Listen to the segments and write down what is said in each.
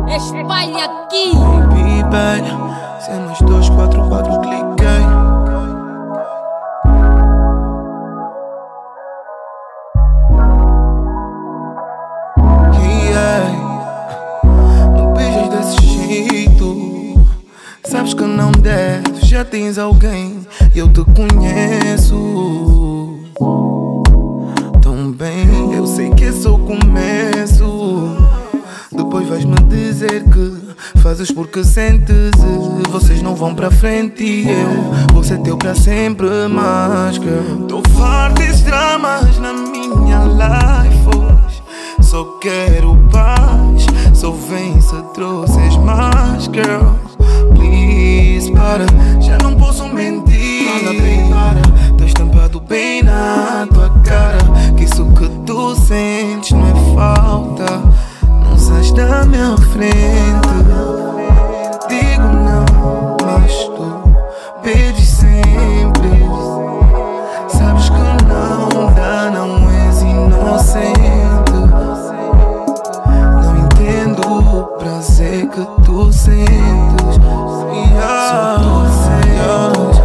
Espalha aqui. Baby, bem, cenas 244 cliquei. Não beijas desse jeito. Sabes que não deves, já tens alguém e eu te conheço tão bem. Eu sei que é só o começo. Depois vais-me dizer que fazes porque sentes. Vocês não vão pra frente e eu vou ser teu pra sempre, mas girl, tô farto desses dramas na minha life hoje. Só quero paz, só vem se trouxes mais, girl. Please, para, já não posso mentir. Fala bem, para, tá estampado bem na tua cara que isso que tu sentes não é falta. Não sais da minha frente. Digo não, mas tu pedes sempre. Sabes que não dá, não és inocente. Não entendo o prazer que tu sentes. Só tu sentes.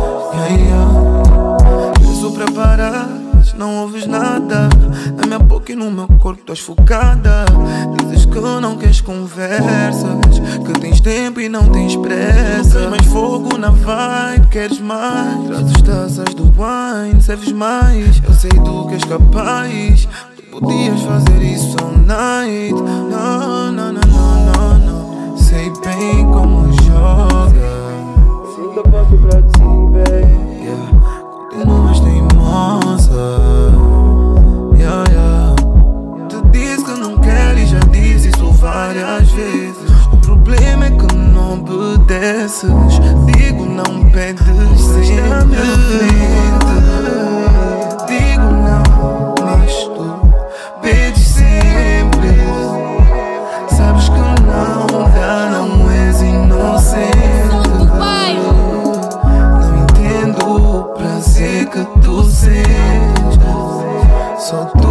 Peço pra parar, não ouves nada. Na minha boca e no meu corpo estás focada. Dizes que não queres conversas, que tens tempo e não tens pressa. Queres mais fogo na vibe, queres mais. Trazes taças do wine, serves mais. Eu sei do que és capaz. Tu podias fazer isso all night. Não, não, não, não, não, não. Sei bem como joga. Sinto passo pra ti, baby. Yeah. Continuas teimosa. Tu dizes que não quer e já disse isso várias vezes. O problema é que não obedeces. Digo não pedes sempre. Na minha frente. Digo não, mas tu pedes sempre. Sabes que não dá, não és inocente. Não entendo o prazer que tu sentes. Só tu